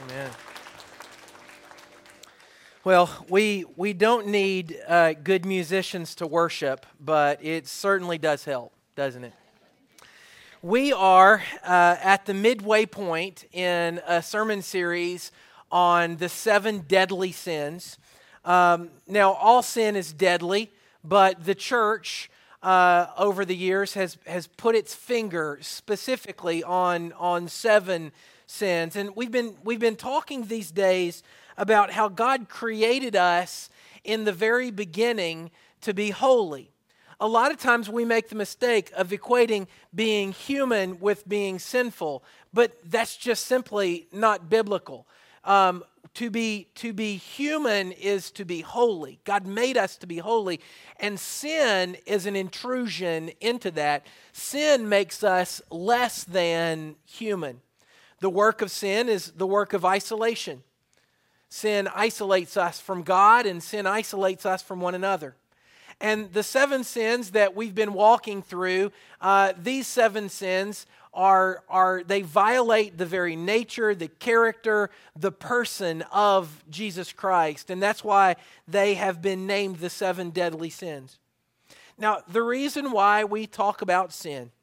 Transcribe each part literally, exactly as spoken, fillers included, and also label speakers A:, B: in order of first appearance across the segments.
A: Amen. Well, we we don't need uh, good musicians to worship, but it certainly does help, doesn't it? We are uh, at the midway point in a sermon series on the seven deadly sins. Um, now, all sin is deadly, but the church uh, over the years has has put its finger specifically on on seven sins, and we've been we've been talking these days about how God created us in the very beginning to be holy. A lot of times we make the mistake of equating being human with being sinful, but that's just simply not biblical. Um, to be to be human is to be holy. God made us to be holy, and sin is an intrusion into that. Sin makes us less than human. The work of sin is the work of isolation. Sin isolates us from God, and sin isolates us from one another. And the seven sins that we've been walking through, uh, these seven sins are, are, they violate the very nature, the character, the person of Jesus Christ. And that's why they have been named the seven deadly sins. Now, the reason why we talk about sin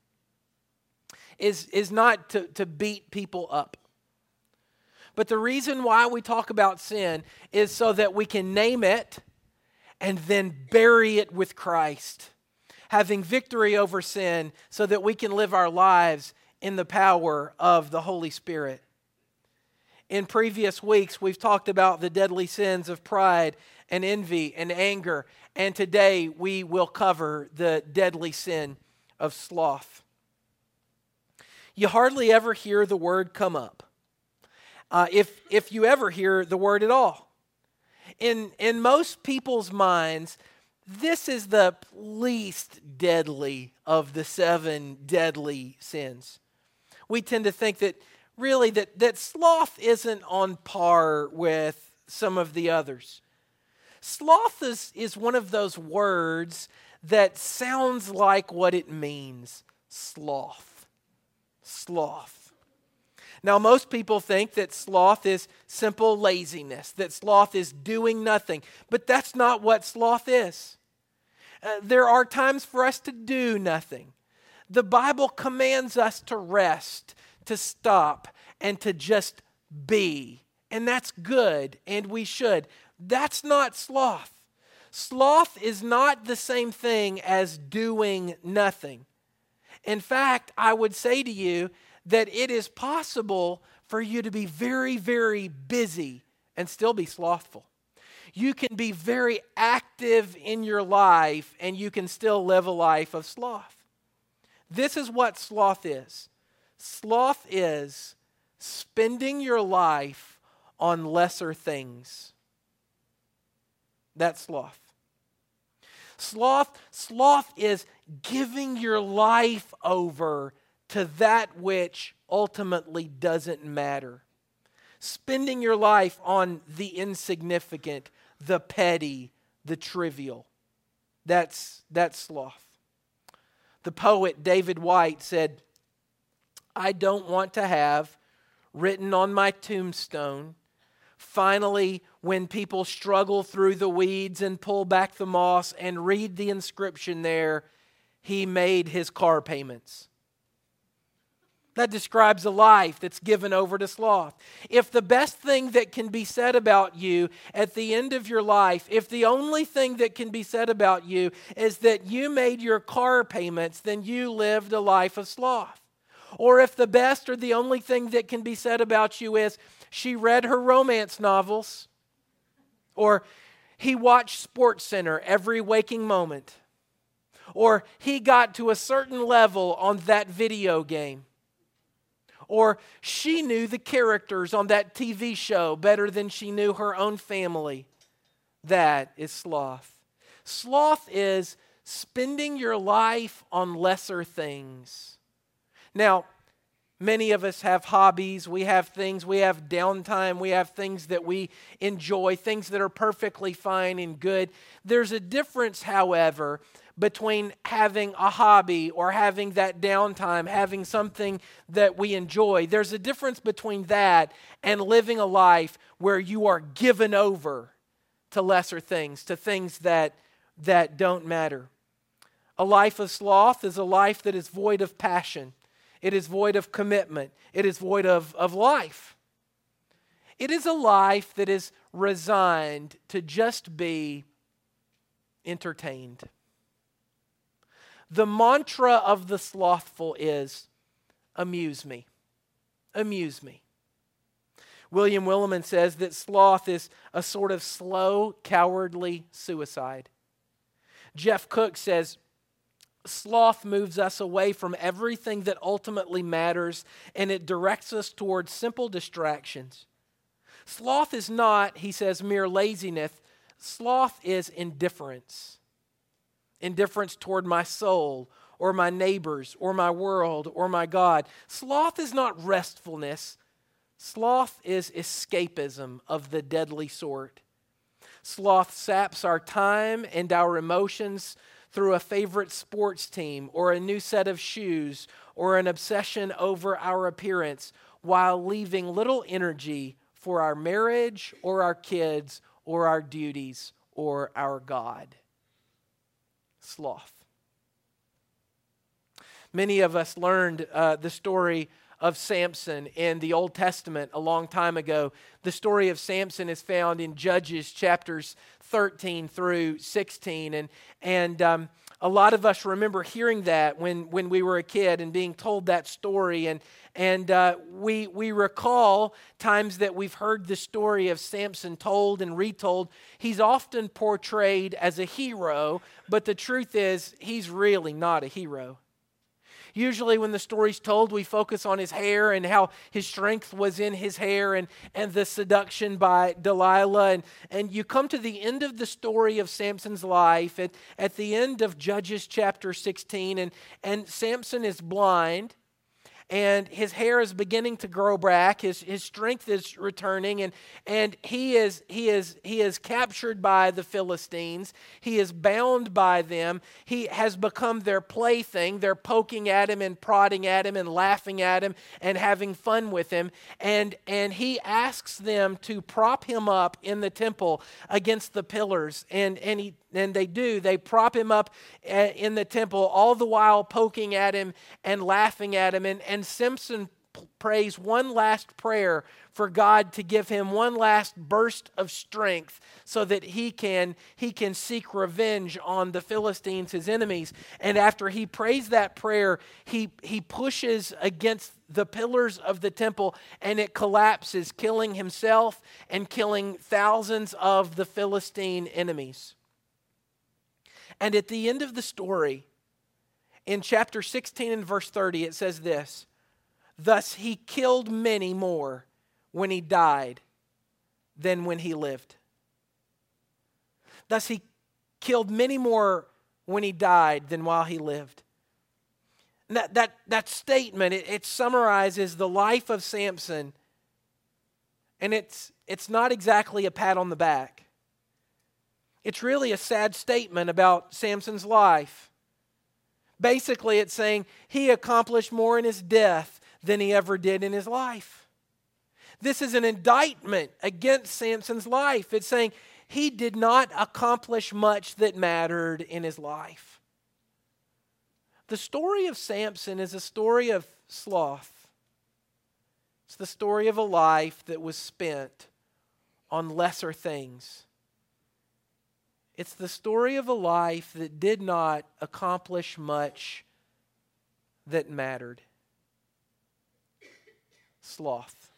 A: is, is not to, to beat people up. But the reason why we talk about sin is so that we can name it and then bury it with Christ, having victory over sin so that we can live our lives in the power of the Holy Spirit. In previous weeks, we've talked about the deadly sins of pride and envy and anger, and today we will cover the deadly sin of sloth. You hardly ever hear the word come up, uh, if, if you ever hear the word at all. In, in most people's minds, this is the least deadly of the seven deadly sins. We tend to think that really that, that sloth isn't on par with some of the others. Sloth is, is one of those words that sounds like what it means. Sloth. Sloth. Now, most people think that sloth is simple laziness, that sloth is doing nothing, but that's not what sloth is. Uh, there are times for us to do nothing. The Bible commands us to rest, to stop, and to just be. And that's good, and we should. That's not sloth. Sloth is not the same thing as doing nothing. In fact, I would say to you that it is possible for you to be very, very busy and still be slothful. You can be very active in your life and you can still live a life of sloth. This is what sloth is. Sloth is spending your life on lesser things. That's sloth. Sloth, sloth is giving your life over to that which ultimately doesn't matter. Spending your life on the insignificant, the petty, the trivial. That's, that's sloth. The poet David White said, "I don't want to have written on my tombstone, finally, when people struggle through the weeds and pull back the moss and read the inscription there, he made his car payments." That describes a life that's given over to sloth. If the best thing that can be said about you at the end of your life, if the only thing that can be said about you is that you made your car payments, then you lived a life of sloth. Or if the best or the only thing that can be said about you is she read her romance novels, or he watched SportsCenter every waking moment, or he got to a certain level on that video game, or she knew the characters on that T V show better than she knew her own family. That is sloth. Sloth is spending your life on lesser things. Now, many of us have hobbies, we have things, we have downtime, we have things that we enjoy, things that are perfectly fine and good. There's a difference, however, between having a hobby or having that downtime, having something that we enjoy. There's a difference between that and living a life where you are given over to lesser things, to things that, that don't matter. A life of sloth is a life that is void of passion. It is void of commitment. It is void of, of life. It is a life that is resigned to just be entertained. The mantra of the slothful is, amuse me. Amuse me. William Willimon says that sloth is a sort of slow, cowardly suicide. Jeff Cook says, sloth moves us away from everything that ultimately matters, and it directs us towards simple distractions. Sloth is not, he says, mere laziness. Sloth is indifference. Indifference toward my soul, or my neighbors, or my world, or my God. Sloth is not restfulness. Sloth is escapism of the deadly sort. Sloth saps our time and our emotions through a favorite sports team, or a new set of shoes, or an obsession over our appearance, while leaving little energy for our marriage, or our kids, or our duties, or our God. Sloth. Many of us learned uh, the story of Samson in the Old Testament a long time ago. The story of Samson is found in Judges chapters thirteen through sixteen. And, and um, a lot of us remember hearing that when, when we were a kid and being told that story. And, and uh, we, we recall times that we've heard the story of Samson told and retold. He's often portrayed as a hero, but the truth is he's really not a hero. Usually when the story's told, we focus on his hair and how his strength was in his hair and, and the seduction by Delilah. And, and you come to the end of the story of Samson's life at, at the end of Judges chapter sixteen, and, and Samson is blind. And his hair is beginning to grow back. His his strength is returning, and and he is he is he is captured by the Philistines. He is bound by them. He has become their plaything. They're poking at him and prodding at him and laughing at him and having fun with him. And and he asks them to prop him up in the temple against the pillars. And and he and they do. They prop him up in the temple, all the while poking at him and laughing at him. And, and Samson prays one last prayer for God to give him one last burst of strength so that he can, he can seek revenge on the Philistines, his enemies. And after he prays that prayer, he, he pushes against the pillars of the temple, and it collapses, killing himself and killing thousands of the Philistine enemies. And at the end of the story, in chapter sixteen and verse thirty, it says this, "Thus he killed many more when he died than when he lived." Thus he killed many more when he died than while he lived. And that, that, that statement, it, it summarizes the life of Samson. And it's, it's not exactly a pat on the back. It's really a sad statement about Samson's life. Basically, it's saying he accomplished more in his death than he ever did in his life. This is an indictment against Samson's life. It's saying he did not accomplish much that mattered in his life. The story of Samson is a story of sloth. It's the story of a life that was spent on lesser things. It's the story of a life that did not accomplish much that mattered. Sloth.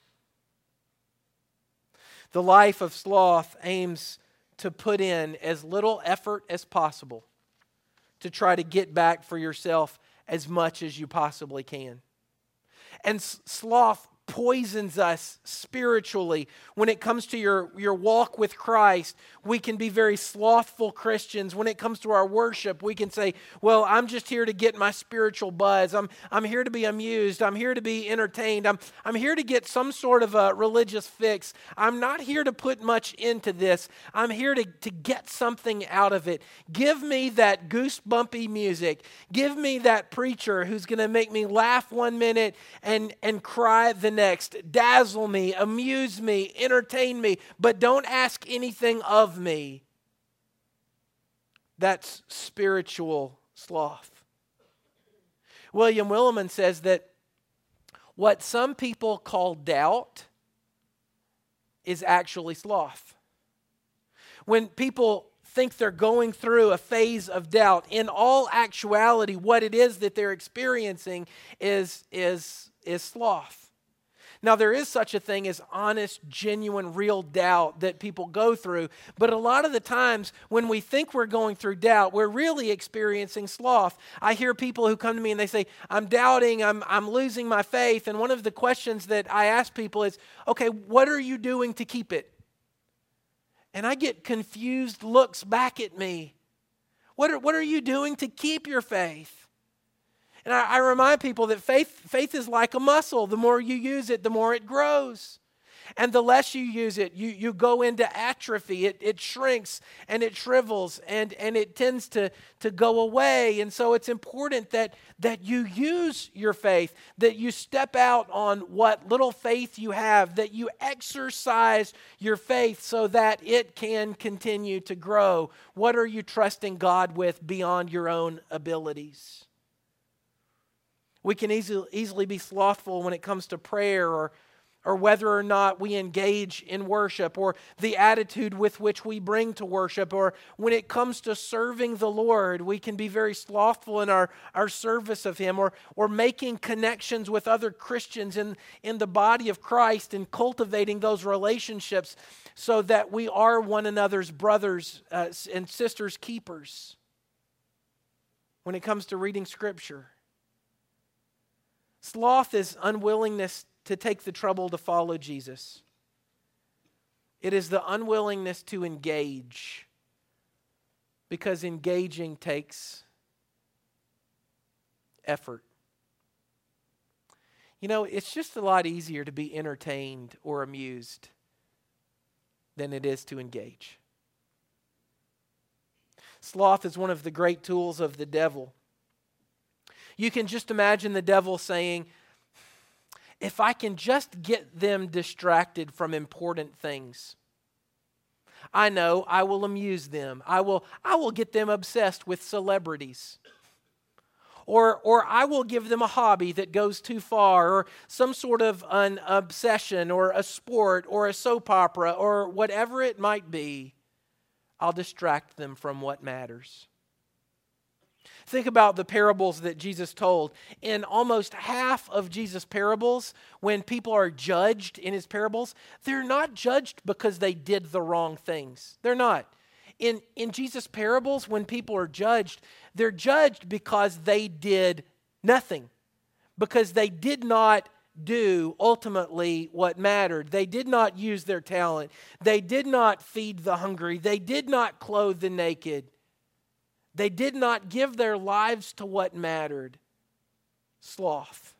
A: The life of sloth aims to put in as little effort as possible to try to get back for yourself as much as you possibly can. And sloth poisons us spiritually. When it comes to your, your walk with Christ, we can be very slothful Christians. When it comes to our worship, we can say, well, I'm just here to get my spiritual buzz. I'm, I'm here to be amused. I'm here to be entertained. I'm, I'm here to get some sort of a religious fix. I'm not here to put much into this. I'm here to, to get something out of it. Give me that goosebumpy music. Give me that preacher who's going to make me laugh one minute and, and cry the next. Dazzle me, amuse me, entertain me, but don't ask anything of me. That's spiritual sloth. William Willimon says that what some people call doubt is actually sloth. When people think they're going through a phase of doubt, in all actuality, what it is that they're experiencing is, is, is sloth. Now, there is such a thing as honest, genuine, real doubt that people go through, but a lot of the times when we think we're going through doubt, we're really experiencing sloth. I hear people who come to me and they say, I'm doubting, I'm, I'm losing my faith, and one of the questions that I ask people is, okay, what are you doing to keep it? And I get confused looks back at me. What are, what are you doing to keep your faith? And I, I remind people that faith, faith is like a muscle. The more you use it, the more it grows. And the less you use it, you, you go into atrophy. It, it shrinks and it shrivels and, and it tends to, to go away. And so it's important that, that you use your faith, that you step out on what little faith you have, that you exercise your faith so that it can continue to grow. What are you trusting God with beyond your own abilities? We can easily, easily be slothful when it comes to prayer or or whether or not we engage in worship, or the attitude with which we bring to worship, or when it comes to serving the Lord, we can be very slothful in our, our service of Him, or, or making connections with other Christians in, in the body of Christ and cultivating those relationships so that we are one another's brothers uh, and sisters keepers. When it comes to reading Scripture, sloth is unwillingness to take the trouble to follow Jesus. It is the unwillingness to engage, because engaging takes effort. You know, it's just a lot easier to be entertained or amused than it is to engage. Sloth is one of the great tools of the devil. You can just imagine the devil saying, if I can just get them distracted from important things, I know I will amuse them. I will, I will get them obsessed with celebrities. Or, or I will give them a hobby that goes too far, or some sort of an obsession, or a sport, or a soap opera, or whatever it might be. I'll distract them from what matters. Think about the parables that Jesus told. In almost half of Jesus' parables, when people are judged in His parables, they're not judged because they did the wrong things. They're not. In, in Jesus' parables, when people are judged, they're judged because they did nothing. Because they did not do ultimately what mattered. They did not use their talent. They did not feed the hungry. They did not clothe the naked. They did not give their lives to what mattered. Sloth.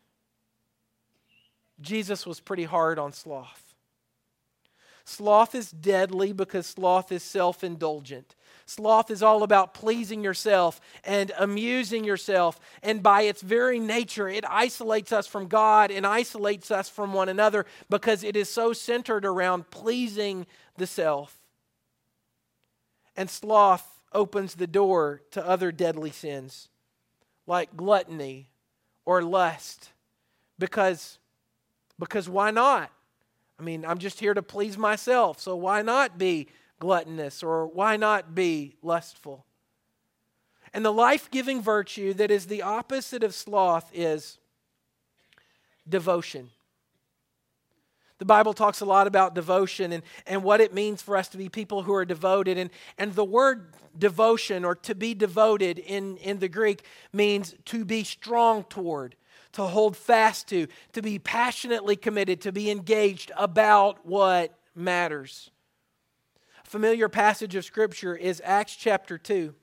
A: Jesus was pretty hard on sloth. Sloth is deadly because sloth is self-indulgent. Sloth is all about pleasing yourself and amusing yourself. And by its very nature, it isolates us from God and isolates us from one another because it is so centered around pleasing the self. And sloth opens the door to other deadly sins like gluttony or lust. Because, because why not? I mean, I'm just here to please myself, so why not be gluttonous, or why not be lustful? And the life-giving virtue that is the opposite of sloth is devotion. The Bible talks a lot about devotion and, and what it means for us to be people who are devoted. And, and the word devotion, or to be devoted in, in the Greek, means to be strong toward, to hold fast to, to be passionately committed, to be engaged about what matters. A familiar passage of Scripture is Acts chapter two,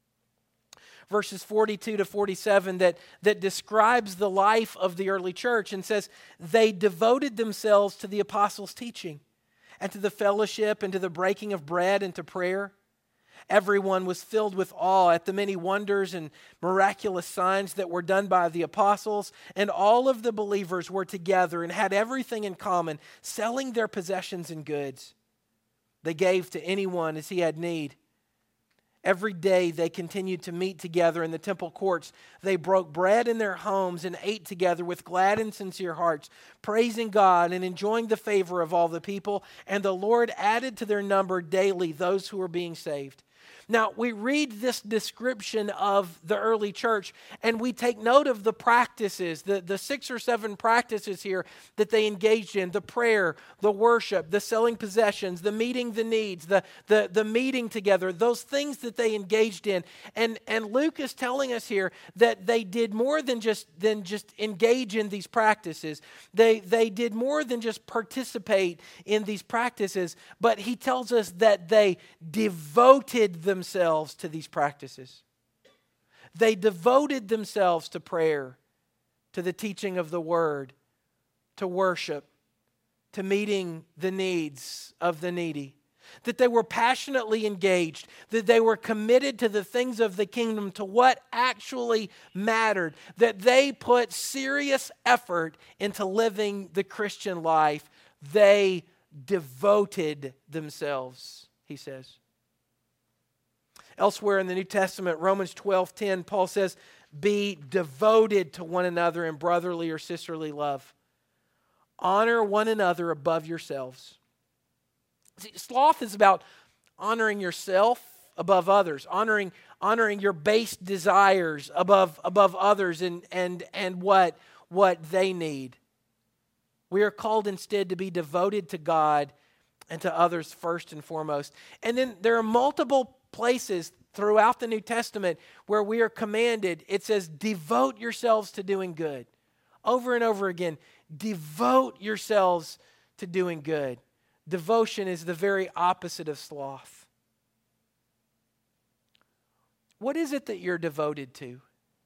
A: verses forty-two to forty-seven, that, that describes the life of the early church and says, they devoted themselves to the apostles' teaching and to the fellowship and to the breaking of bread and to prayer. Everyone was filled with awe at the many wonders and miraculous signs that were done by the apostles, and all of the believers were together and had everything in common, selling their possessions and goods. They gave to anyone as he had need. Every day they continued to meet together in the temple courts. They broke bread in their homes and ate together with glad and sincere hearts, praising God and enjoying the favor of all the people. And the Lord added to their number daily those who were being saved. Now, we read this description of the early church and we take note of the practices, the, the six or seven practices here that they engaged in: the prayer, the worship, the selling possessions, the meeting the needs, the, the, the meeting together, those things that they engaged in. And, and Luke is telling us here that they did more than just, than just engage in these practices. They, they did more than just participate in these practices, but he tells us that they devoted themselves themselves to these practices. They devoted themselves to prayer, to the teaching of the word, to worship, to meeting the needs of the needy. That they were passionately engaged, that they were committed to the things of the kingdom, to what actually mattered, that they put serious effort into living the Christian life. They devoted themselves, he says. Elsewhere in the New Testament, Romans twelve ten, Paul says, be devoted to one another in brotherly or sisterly love. Honor one another above yourselves. See, sloth is about honoring yourself above others, honoring, honoring your base desires above, above others and, and, and what, what they need. We are called instead to be devoted to God and to others first and foremost. And then there are multiple places throughout the New Testament where we are commanded. It says, devote yourselves to doing good. Over and over again, devote yourselves to doing good. Devotion is the very opposite of sloth. What is it that you're devoted to?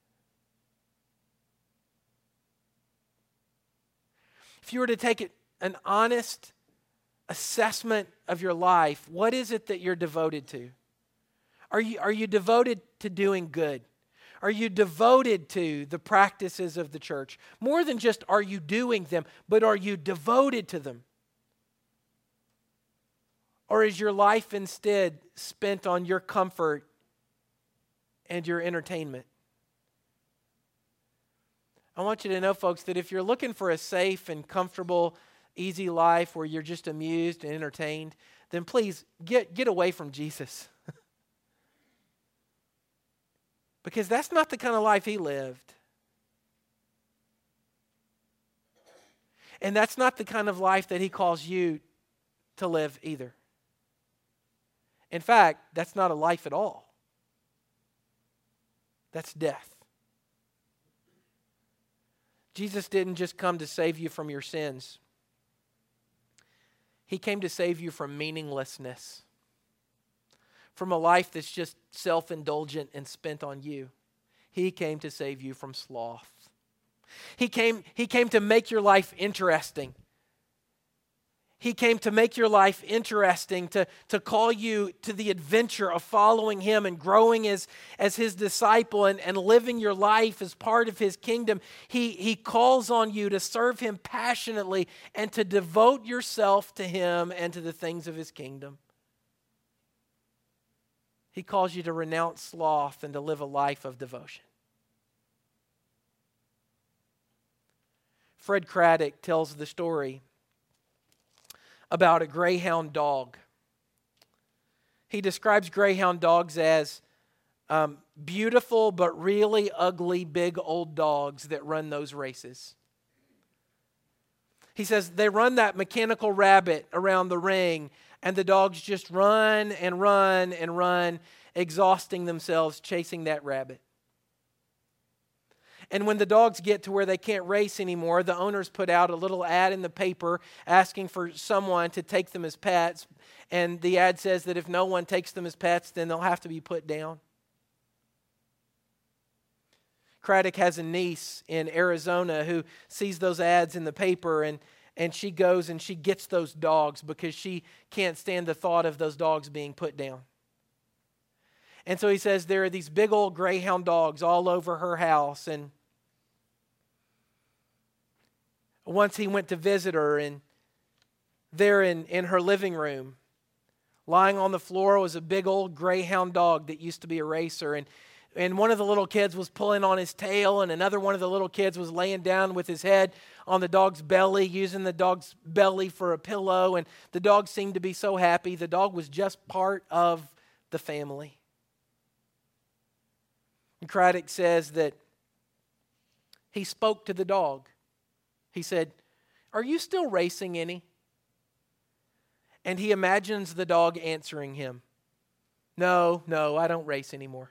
A: If you were to take it, an honest assessment of your life, what is it that you're devoted to? Are you, are you devoted to doing good? Are you devoted to the practices of the church? More than just are you doing them, but are you devoted to them? Or is your life instead spent on your comfort and your entertainment? I want you to know, folks, that if you're looking for a safe and comfortable, easy life where you're just amused and entertained, then please get, get away from Jesus. Because that's not the kind of life he lived. And that's not the kind of life that he calls you to live either. In fact, that's not a life at all. That's death. Jesus didn't just come to save you from your sins. He came to save you from meaninglessness. From a life that's just self-indulgent and spent on you. He came to save you from sloth. He came, he came to make your life interesting. He came to make your life interesting, to, to call you to the adventure of following him and growing as, as his disciple and, and living your life as part of his kingdom. He, he calls on you to serve him passionately and to devote yourself to him and to the things of his kingdom. He calls you to renounce sloth and to live a life of devotion. Fred Craddock tells the story about a greyhound dog. He describes greyhound dogs as um, beautiful but really ugly big old dogs that run those races. He says they run that mechanical rabbit around the ring, and the dogs just run and run and run, exhausting themselves chasing that rabbit. And when the dogs get to where they can't race anymore, the owners put out a little ad in the paper asking for someone to take them as pets. And the ad says that if no one takes them as pets, then they'll have to be put down. Craddock has a niece in Arizona who sees those ads in the paper, and, and she goes and she gets those dogs because she can't stand the thought of those dogs being put down. And so he says there are these big old greyhound dogs all over her house. And once he went to visit her, and there in, in her living room, lying on the floor was a big old greyhound dog that used to be a racer. And, and one of the little kids was pulling on his tail, and another one of the little kids was laying down with his head on the dog's belly, using the dog's belly for a pillow. And the dog seemed to be so happy. The dog was just part of the family. And Craddock says that he spoke to the dog. He said, "Are you still racing any?" And he imagines the dog answering him, "No, no, I don't race anymore."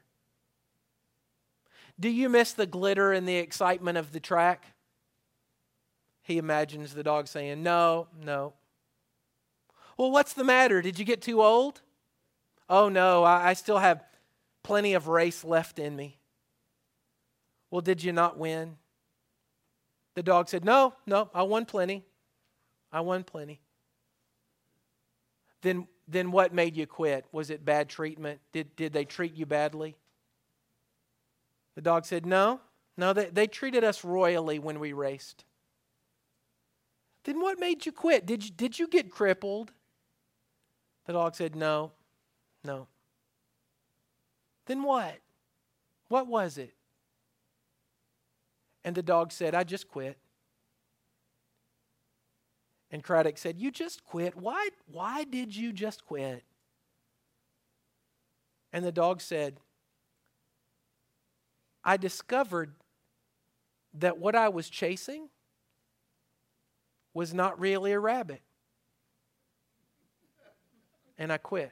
A: "Do you miss the glitter and the excitement of the track?" He imagines the dog saying, "No, no." "Well, what's the matter? Did you get too old?" "Oh, no, I, I still have plenty of race left in me." "Well, did you not win?" The dog said, "No, no, I won plenty. I won plenty." Then, then what made you quit? Was it bad treatment? Did, did they treat you badly? The dog said, "No, no, they, they treated us royally when we raced." "Then what made you quit? Did you, did you get crippled?" The dog said, "No, no." "Then what? What was it?" And the dog said, "I just quit." And Craddock said, "You just quit? Why, why did you just quit?" And the dog said, "I discovered that what I was chasing was not really a rabbit. And I quit."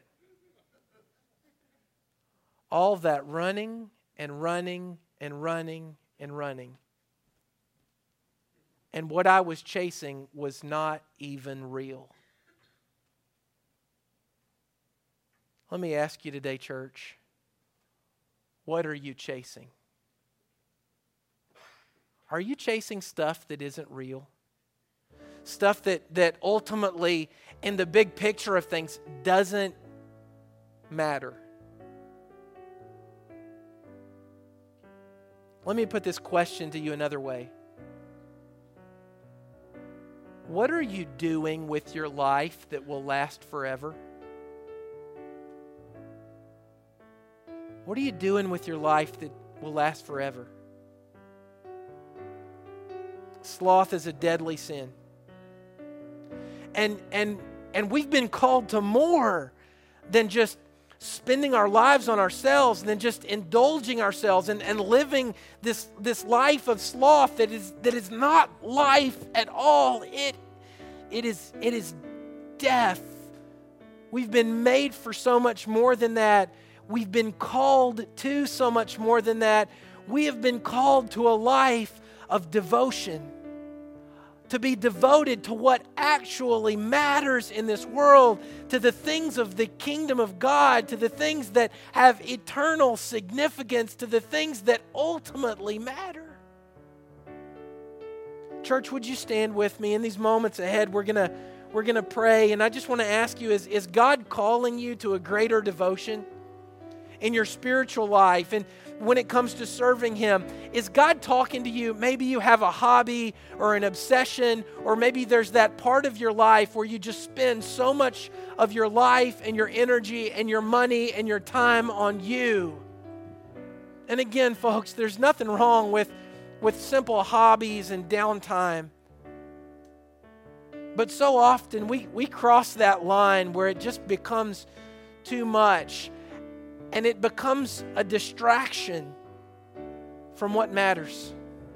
A: All that running and running and running and running. And what I was chasing was not even real. Let me ask you today, church, what are you chasing? Are you chasing stuff that isn't real? Stuff that, that ultimately, in the big picture of things, doesn't matter? Let me put this question to you another way. What are you doing with your life that will last forever? What are you doing with your life that will last forever? Sloth is a deadly sin. And and and we've been called to more than just spending our lives on ourselves, than just indulging ourselves and, and living this, this life of sloth that is that is not life at all. It, it is it is death. We've been made for so much more than that. We've been called to so much more than that. We have been called to a life of devotion, to be devoted to what actually matters in this world, to the things of the kingdom of God, to the things that have eternal significance, to the things that ultimately matter. Church, would you stand with me? In these moments ahead, we're gonna we're gonna pray, and I just want to ask you, is, is God calling you to a greater devotion in your spiritual life? And when it comes to serving Him, is God talking to you? Maybe you have a hobby or an obsession, or maybe there's that part of your life where you just spend so much of your life and your energy and your money and your time on you. And again, folks, there's nothing wrong with, with simple hobbies and downtime. But so often we, we cross that line where it just becomes too much. And it becomes a distraction from what matters.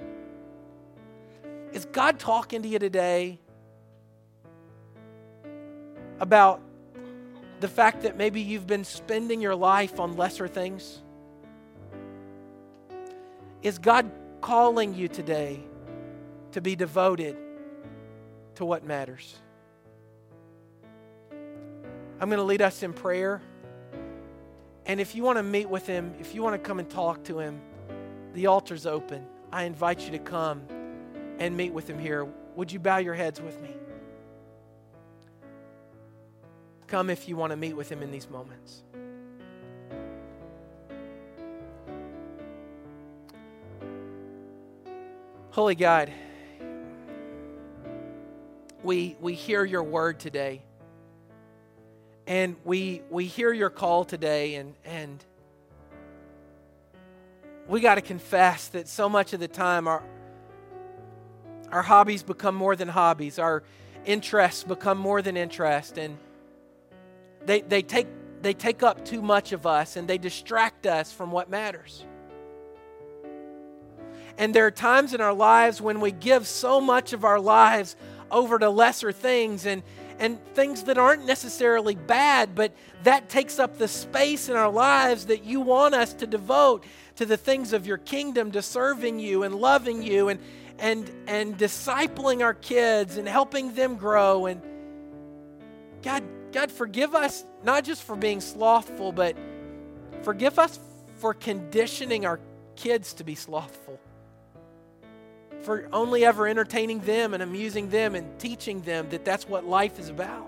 A: Is God talking to you today about the fact that maybe you've been spending your life on lesser things? Is God calling you today to be devoted to what matters. I'm going to lead us in prayer. And if you want to meet with Him, if you want to come and talk to Him, the altar's open. I invite you to come and meet with Him here. Would you bow your heads with me? Come if you want to meet with Him in these moments. Holy God, we we hear your word today. And we we hear your call today, and, and we got to confess that so much of the time our, our hobbies become more than hobbies. Our interests become more than interest, and they they take they take up too much of us, and they distract us from what matters. And there are times in our lives when we give so much of our lives over to lesser things and, and things that aren't necessarily bad, but that takes up the space in our lives that you want us to devote to the things of your kingdom, to serving you and loving you and, and, and discipling our kids and helping them grow. And God, God, forgive us not just for being slothful, but forgive us for conditioning our kids to be slothful. For only ever entertaining them and amusing them and teaching them that that's what life is about.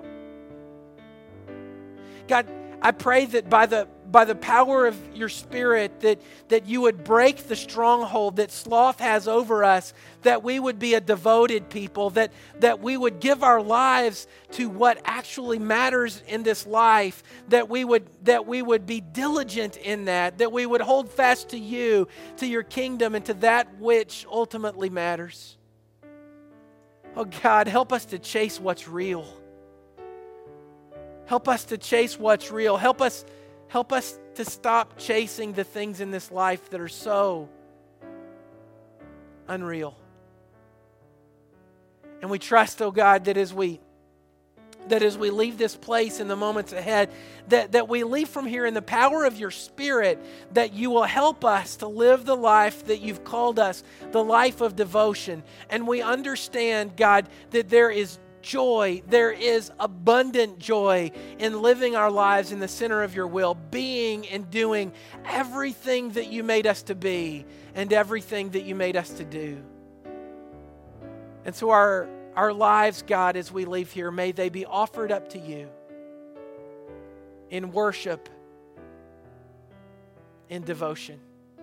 A: God, I pray that by the by the power of your Spirit that, that you would break the stronghold that sloth has over us, that we would be a devoted people, that, that we would give our lives to what actually matters in this life, that we would that we would be diligent in that, that we would hold fast to you, to your kingdom, and to that which ultimately matters. Oh God, help us to chase what's real. Help us to chase what's real. Help us, help us to stop chasing the things in this life that are so unreal. And we trust, oh God, that as we that as we leave this place in the moments ahead, that, that we leave from here in the power of your Spirit, that you will help us to live the life that you've called us, the life of devotion. And we understand, God, that there is joy, there is abundant joy in living our lives in the center of your will, being and doing everything that you made us to be and everything that you made us to do. And so our, our lives, God, as we leave here, may they be offered up to you in worship, in devotion.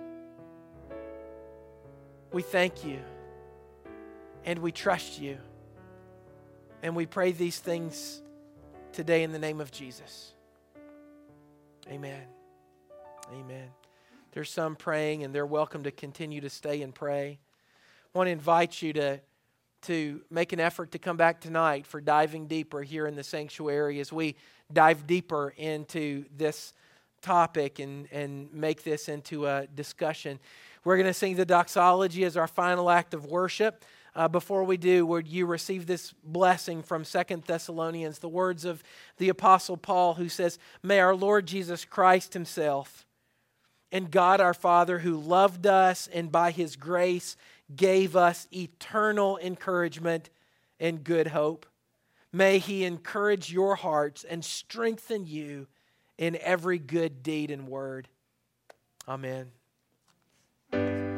A: We thank you and we trust you. And we pray these things today in the name of Jesus. Amen. Amen. There's some praying, and they're welcome to continue to stay and pray. I want to invite you to, to make an effort to come back tonight for diving deeper here in the sanctuary as we dive deeper into this topic and, and make this into a discussion. We're going to sing the doxology as our final act of worship. Uh, before we do, would you receive this blessing from Second Thessalonians, the words of the Apostle Paul, who says, "May our Lord Jesus Christ himself and God our Father, who loved us and by his grace gave us eternal encouragement and good hope, may he encourage your hearts and strengthen you in every good deed and word." Amen.